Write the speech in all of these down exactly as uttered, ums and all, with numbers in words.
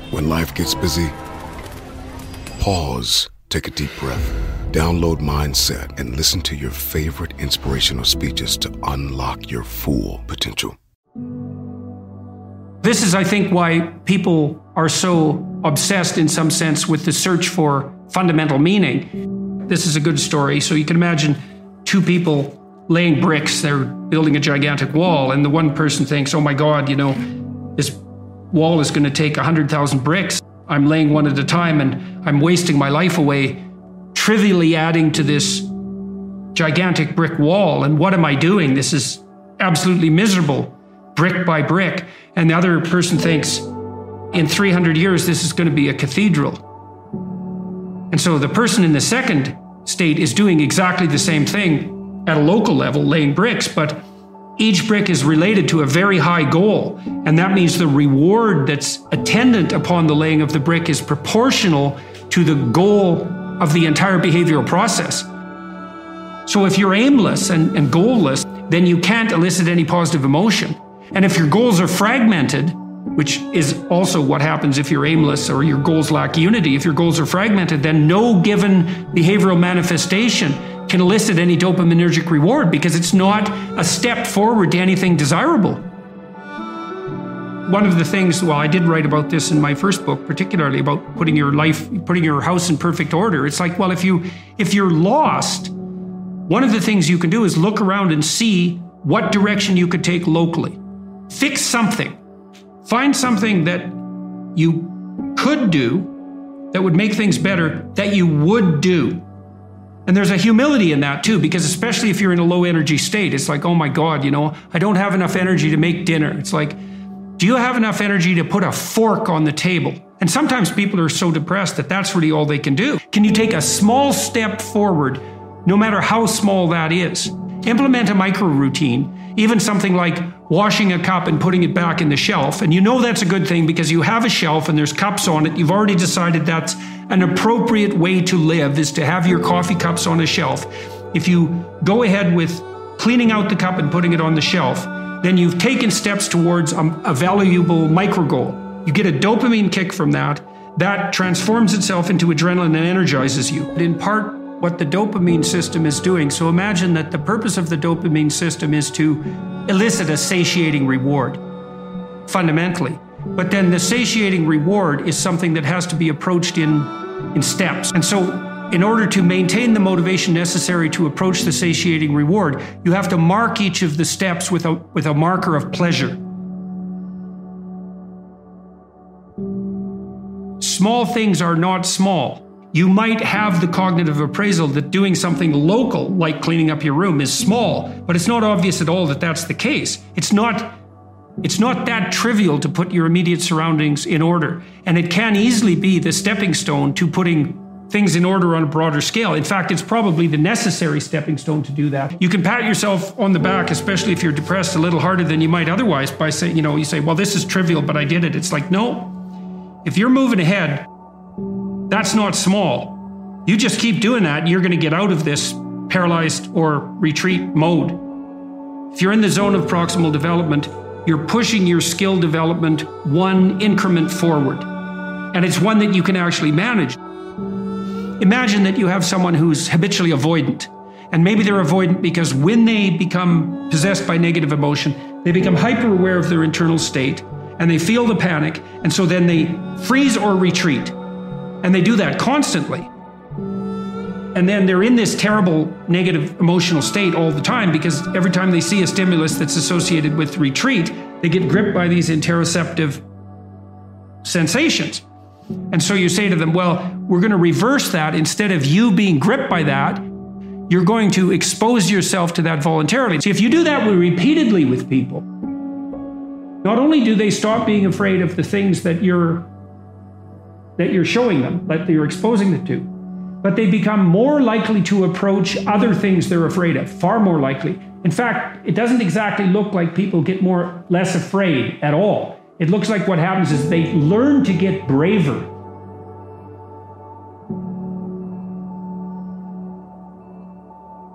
When life gets busy, pause, take a deep breath, download Mindset, and listen to your favorite inspirational speeches to unlock your full potential. This is, I think, why people are so obsessed in some sense with the search for fundamental meaning. This is a good story. So you can imagine two people laying bricks, they're building a gigantic wall, and the one person thinks, oh my God, you know, this wall is going to take one hundred thousand bricks. I'm laying one at a time and I'm wasting my life away, trivially adding to this gigantic brick wall. And what am I doing? This is absolutely miserable, brick by brick. And the other person thinks, in three hundred years, this is going to be a cathedral. And so the person in the second state is doing exactly the same thing at a local level, laying bricks, but each brick is related to a very high goal. And that means the reward that's attendant upon the laying of the brick is proportional to the goal of the entire behavioral process. So if you're aimless and, and goalless, then you can't elicit any positive emotion. And if your goals are fragmented, which is also what happens if you're aimless or your goals lack unity, if your goals are fragmented, then no given behavioral manifestation can elicit any dopaminergic reward because it's not a step forward to anything desirable. One of the things, well, I did write about this in my first book, particularly about putting your life, putting your house in perfect order. It's like, well, if you, if you're lost, one of the things you can do is look around and see what direction you could take locally. Fix something. Find something that you could do that would make things better that you would do. And there's a humility in that too, because especially if you're in a low energy state, it's like, oh my God, you know, I don't have enough energy to make dinner. It's like, do you have enough energy to put a fork on the table? And sometimes people are so depressed that that's really all they can do. Can you take a small step forward, no matter how small that is? Implement a micro routine, even something like washing a cup and putting it back in the shelf. And you know that's a good thing because you have a shelf and there's cups on it. You've already decided that's an appropriate way to live, is to have your coffee cups on a shelf. If you go ahead with cleaning out the cup and putting it on the shelf, then you've taken steps towards a, a valuable micro goal. You get a dopamine kick from that. That transforms itself into adrenaline and energizes you. In part, what the dopamine system is doing. So imagine that the purpose of the dopamine system is to elicit a satiating reward, fundamentally. But then the satiating reward is something that has to be approached in, in steps. And so in order to maintain the motivation necessary to approach the satiating reward, you have to mark each of the steps with a, with a marker of pleasure. Small things are not small. You might have the cognitive appraisal that doing something local, like cleaning up your room, is small, but it's not obvious at all that that's the case. It's not, it's not that trivial to put your immediate surroundings in order. And it can easily be the stepping stone to putting things in order on a broader scale. In fact, it's probably the necessary stepping stone to do that. You can pat yourself on the back, especially if you're depressed, a little harder than you might otherwise by saying, you know, you say, well, this is trivial, but I did it. It's like, no, if you're moving ahead, that's not small. You just keep doing that, you're going to get out of this paralyzed or retreat mode. If you're in the zone of proximal development, you're pushing your skill development one increment forward. And it's one that you can actually manage. Imagine that you have someone who's habitually avoidant. And maybe they're avoidant because when they become possessed by negative emotion, they become hyper aware of their internal state and they feel the panic. And so then they freeze or retreat. And they do that constantly. And then they're in this terrible negative emotional state all the time because every time they see a stimulus that's associated with retreat, they get gripped by these interoceptive sensations. And so you say to them, well, we're going to reverse that. Instead of you being gripped by that, you're going to expose yourself to that voluntarily. See, if you do that repeatedly with people, not only do they stop being afraid of the things that you're that you're showing them, that you're exposing them to, but they become more likely to approach other things they're afraid of, far more likely. In fact, it doesn't exactly look like people get more less afraid at all. It looks like what happens is they learn to get braver.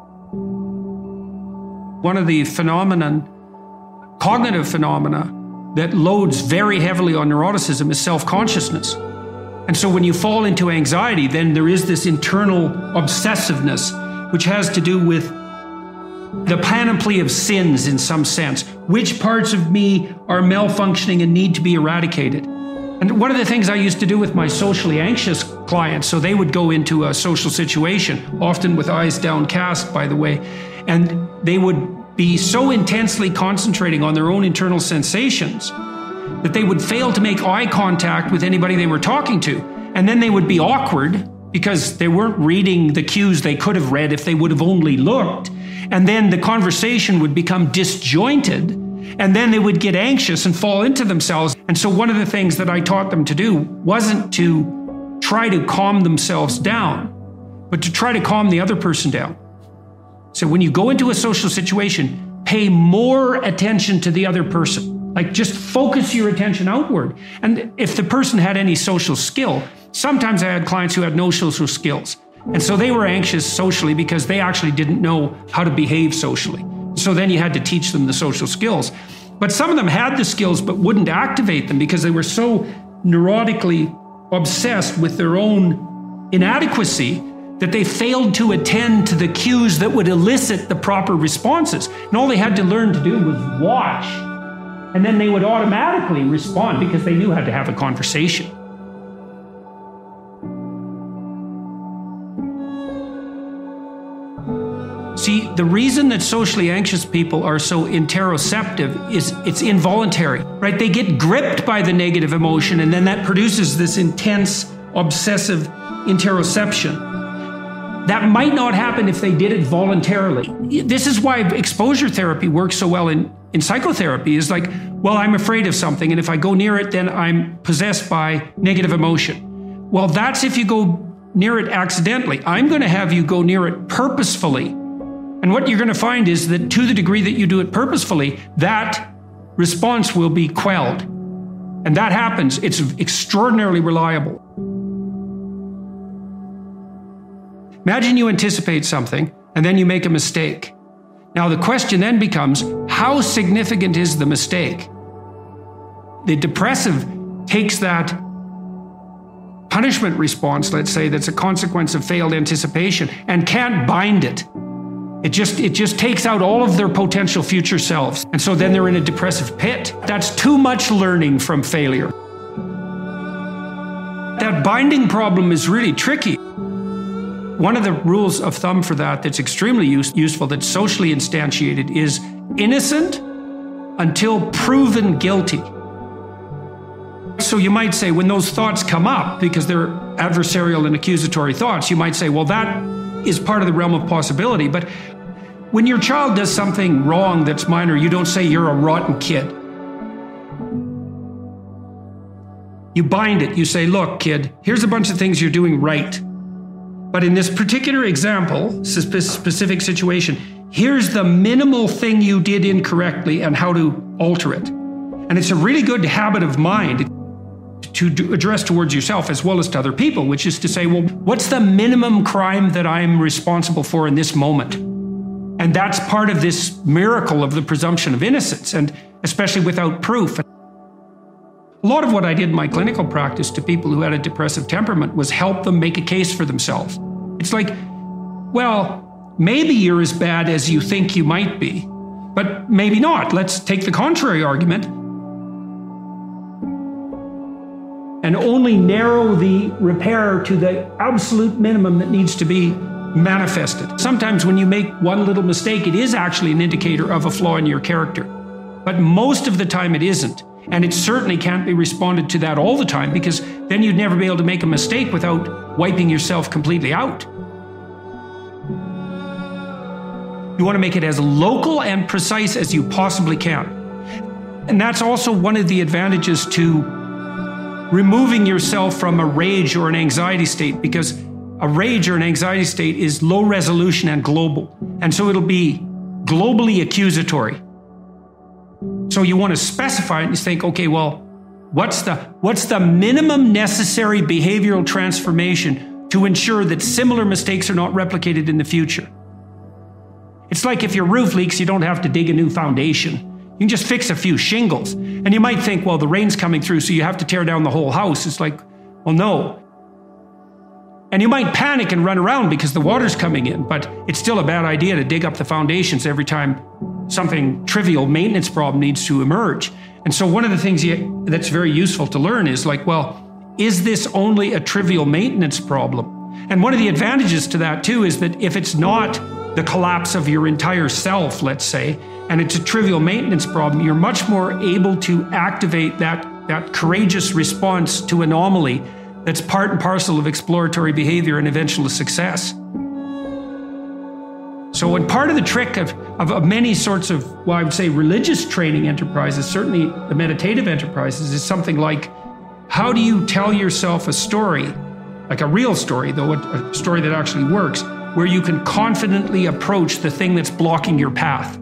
One of the phenomenon, cognitive phenomena that loads very heavily on neuroticism is self-consciousness. And so when you fall into anxiety, then there is this internal obsessiveness, which has to do with the panoply of sins in some sense. Which parts of me are malfunctioning and need to be eradicated? And one of the things I used to do with my socially anxious clients, so they would go into a social situation, often with eyes downcast, by the way, and they would be so intensely concentrating on their own internal sensations that they would fail to make eye contact with anybody they were talking to. And then they would be awkward because they weren't reading the cues they could have read if they would have only looked. And then the conversation would become disjointed. And then they would get anxious and fall into themselves. And so one of the things that I taught them to do wasn't to try to calm themselves down, but to try to calm the other person down. So when you go into a social situation, pay more attention to the other person. Like just focus your attention outward. And if the person had any social skill, sometimes I had clients who had no social skills. And so they were anxious socially because they actually didn't know how to behave socially. So then you had to teach them the social skills. But some of them had the skills but wouldn't activate them because they were so neurotically obsessed with their own inadequacy that they failed to attend to the cues that would elicit the proper responses. And all they had to learn to do was watch. And then they would automatically respond because they knew how to have a conversation. See, the reason that socially anxious people are so interoceptive is it's involuntary, right? They get gripped by the negative emotion, and then that produces this intense, obsessive interoception. That might not happen if they did it voluntarily. This is why exposure therapy works so well in, in psychotherapy, is like, well, I'm afraid of something, and if I go near it, then I'm possessed by negative emotion. Well, that's if you go near it accidentally. I'm going to have you go near it purposefully. And what you're going to find is that to the degree that you do it purposefully, that response will be quelled. And that happens. It's extraordinarily reliable. Imagine you anticipate something and then you make a mistake. Now the question then becomes, how significant is the mistake? The depressive takes that punishment response, let's say, that's a consequence of failed anticipation, and can't bind it. It just, it just takes out all of their potential future selves. And so then they're in a depressive pit. That's too much learning from failure. That binding problem is really tricky. One of the rules of thumb for that that's extremely use, useful, that's socially instantiated, is innocent until proven guilty. So you might say, when those thoughts come up, because they're adversarial and accusatory thoughts, you might say, well, that is part of the realm of possibility. But when your child does something wrong that's minor, you don't say you're a rotten kid. You bind it. You say, look, kid, here's a bunch of things you're doing right. But in this particular example, specific situation, here's the minimal thing you did incorrectly and how to alter it. And it's a really good habit of mind to do, address towards yourself as well as to other people, which is to say, well, what's the minimum crime that I'm responsible for in this moment? And that's part of this miracle of the presumption of innocence, and especially without proof. A lot of what I did in my clinical practice to people who had a depressive temperament was help them make a case for themselves. It's like, well, maybe you're as bad as you think you might be, but maybe not. Let's take the contrary argument and only narrow the repair to the absolute minimum that needs to be manifested. Sometimes when you make one little mistake, it is actually an indicator of a flaw in your character. But most of the time it isn't. And it certainly can't be responded to that all the time, because then you'd never be able to make a mistake without wiping yourself completely out. You want to make it as local and precise as you possibly can. And that's also one of the advantages to removing yourself from a rage or an anxiety state, because a rage or an anxiety state is low resolution and global. And so it'll be globally accusatory. So you want to specify it and think, okay, well, what's the, what's the minimum necessary behavioral transformation to ensure that similar mistakes are not replicated in the future? It's like if your roof leaks, you don't have to dig a new foundation. You can just fix a few shingles. And you might think, well, the rain's coming through, so you have to tear down the whole house. It's like, well, no. And you might panic and run around because the water's coming in, but it's still a bad idea to dig up the foundations every time something trivial maintenance problem needs to emerge. And so one of the things you, that's very useful to learn is like, well, is this only a trivial maintenance problem? And one of the advantages to that too is that if it's not the collapse of your entire self, let's say, and it's a trivial maintenance problem, you're much more able to activate that, that courageous response to anomaly that's part and parcel of exploratory behavior and eventual success. So, and part of the trick of, of, of many sorts of, well, I would say religious training enterprises, certainly the meditative enterprises, is something like, how do you tell yourself a story, like a real story, though, a, a story that actually works, where you can confidently approach the thing that's blocking your path?